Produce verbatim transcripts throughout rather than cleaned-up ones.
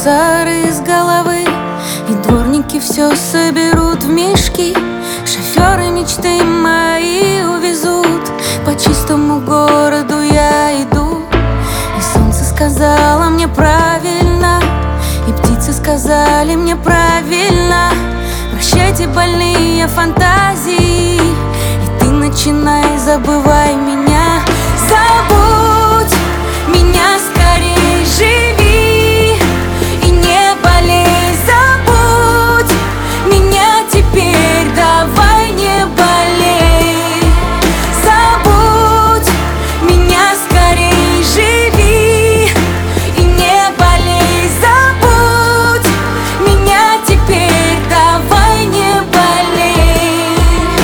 мусор из головы, и дворники все соберут в мешки. Шоферы мечты мои увезут, по чистому городу я иду. И солнце сказала мне правильно, и птицы сказали мне правильно: прощайте больные фантазии, и ты начинай, забывай меня. Забудь меня скорей, живи и не болей. Забудь меня теперь, давай не болей. Забудь меня скорей, живи и не болей. Забудь меня теперь, давай не болей.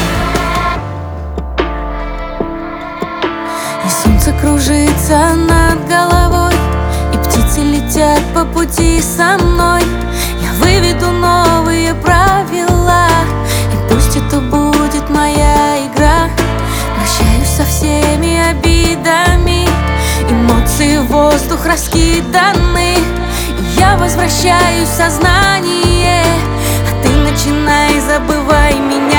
И солнце кружится над головой, и птицы летят по пути со мной. Я выведу новые правила, и пусть это будет моя игра. Прощаюсь со всеми обидами, эмоции в воздух раскиданы. И я возвращаюсь в сознание, а ты начинай, забывай меня.